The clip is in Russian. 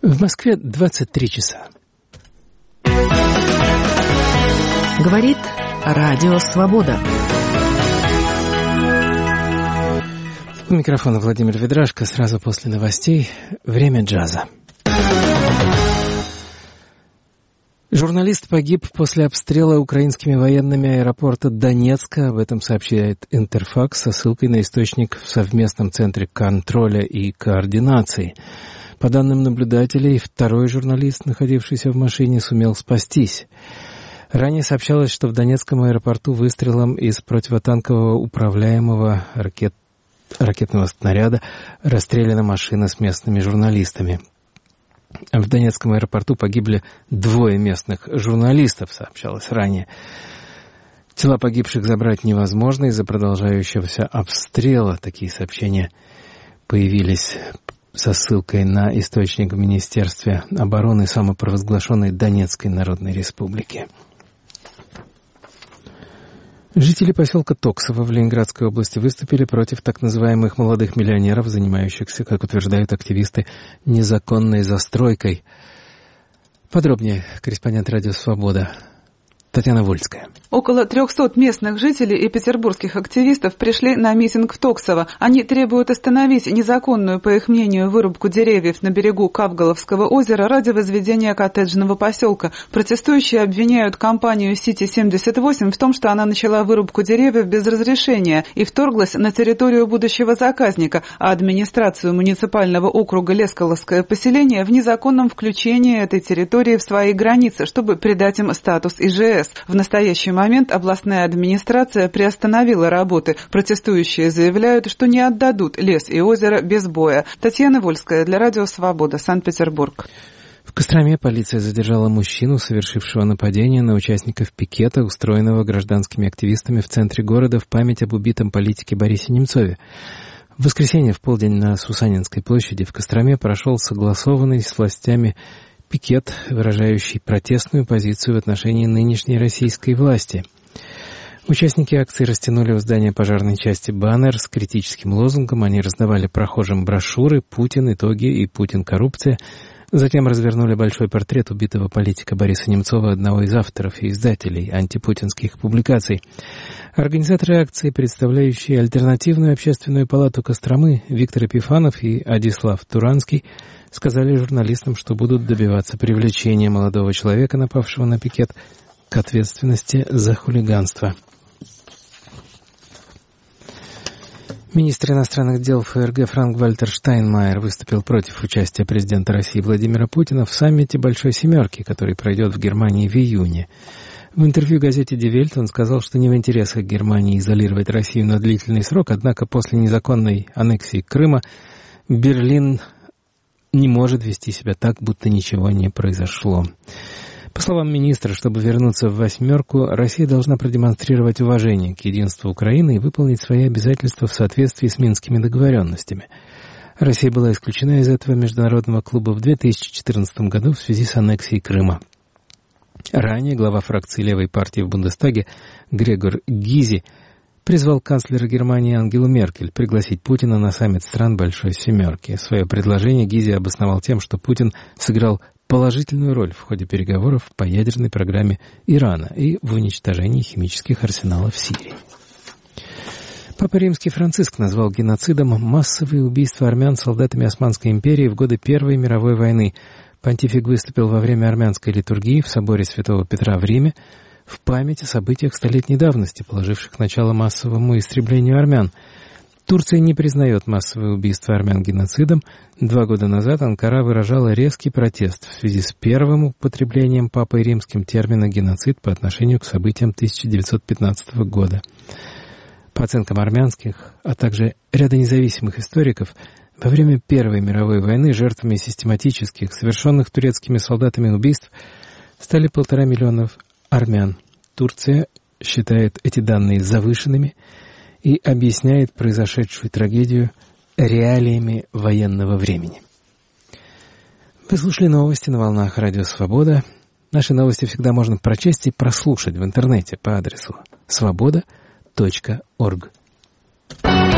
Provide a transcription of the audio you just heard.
В Москве 23 часа. Говорит Радио Свобода. У микрофона Владимир Ведрашко. Сразу после новостей «Время джаза». Журналист погиб после обстрела украинскими военными аэропорта Донецка. Об этом сообщает Интерфакс со ссылкой на источник в совместном центре контроля и координации. По данным наблюдателей, второй журналист, находившийся в машине, сумел спастись. Ранее сообщалось, что в Донецком аэропорту выстрелом из противотанкового управляемого ракетного снаряда расстреляна машина с местными журналистами. В Донецком аэропорту погибли 2 местных журналистов, сообщалось ранее. Тела погибших забрать невозможно из-за продолжающегося обстрела. Такие сообщения появились со ссылкой на источник в Министерстве обороны самопровозглашенной Донецкой Народной Республики. Жители поселка Токсово в Ленинградской области выступили против так называемых молодых миллионеров, занимающихся, как утверждают активисты, незаконной застройкой. Подробнее корреспондент «Радио Свобода» Татьяна Вольская. Около 300 местных жителей и петербургских активистов пришли на митинг в Токсово. Они требуют остановить незаконную, по их мнению, вырубку деревьев на берегу Кавголовского озера ради возведения коттеджного поселка. Протестующие обвиняют компанию Сити-78 в том, что она начала вырубку деревьев без разрешения и вторглась на территорию будущего заказника, а администрацию муниципального округа Лесколовское поселение в незаконном включении этой территории в свои границы, чтобы придать им статус ИЖС. В настоящий момент областная администрация приостановила работы. Протестующие заявляют, что не отдадут лес и озеро без боя. Татьяна Вольская для Радио Свобода, Санкт-Петербург. В Костроме полиция задержала мужчину, совершившего нападение на участников пикета, устроенного гражданскими активистами в центре города в память об убитом политике Борисе Немцове. В воскресенье в полдень на Сусанинской площади в Костроме прошел согласованный с властями пикет, выражающий протестную позицию в отношении нынешней российской власти. Участники акции растянули у здания пожарной части баннер с критическим лозунгом. Они раздавали прохожим брошюры «Путин. Итоги» и «Путин. Коррупция». Затем развернули большой портрет убитого политика Бориса Немцова, одного из авторов и издателей антипутинских публикаций. Организаторы акции, представляющие альтернативную общественную палату Костромы, Виктор Епифанов и Адислав Туранский, сказали журналистам, что будут добиваться привлечения молодого человека, напавшего на пикет, к ответственности за хулиганство. Министр иностранных дел ФРГ Франк-Вальтер Штайнмайер выступил против участия президента России Владимира Путина в саммите «Большой семерки», который пройдет в Германии в июне. В интервью газете «Die Welt» он сказал, что не в интересах Германии изолировать Россию на длительный срок, однако после незаконной аннексии Крыма Берлин не может вести себя так, будто ничего не произошло. По словам министра, чтобы вернуться в «восьмерку», Россия должна продемонстрировать уважение к единству Украины и выполнить свои обязательства в соответствии с Минскими договоренностями. Россия была исключена из этого международного клуба в 2014 году в связи с аннексией Крыма. Ранее глава фракции левой партии в Бундестаге Грегор Гизи призвал канцлера Германии Ангелу Меркель пригласить Путина на саммит стран Большой Семерки. Свое предложение Гизи обосновал тем, что Путин сыграл положительную роль в ходе переговоров по ядерной программе Ирана и в уничтожении химических арсеналов в Сирии. Папа Римский Франциск назвал геноцидом массовые убийства армян солдатами Османской империи в годы Первой мировой войны. Понтифик выступил во время армянской литургии в соборе Святого Петра в Риме в память о событиях столетней давности, положивших начало массовому истреблению армян. Турция не признает массовые убийства армян геноцидом. 2 года назад Анкара выражала резкий протест в связи с первым употреблением Папой Римским термина «геноцид» по отношению к событиям 1915 года. По оценкам армянских, а также ряда независимых историков, во время Первой мировой войны жертвами систематических, совершенных турецкими солдатами убийств стали 1,5 миллиона армян. Турция считает эти данные завышенными и объясняет произошедшую трагедию реалиями военного времени. Вы слушали новости на волнах Радио Свобода. Наши новости всегда можно прочесть и прослушать в интернете по адресу svoboda.org.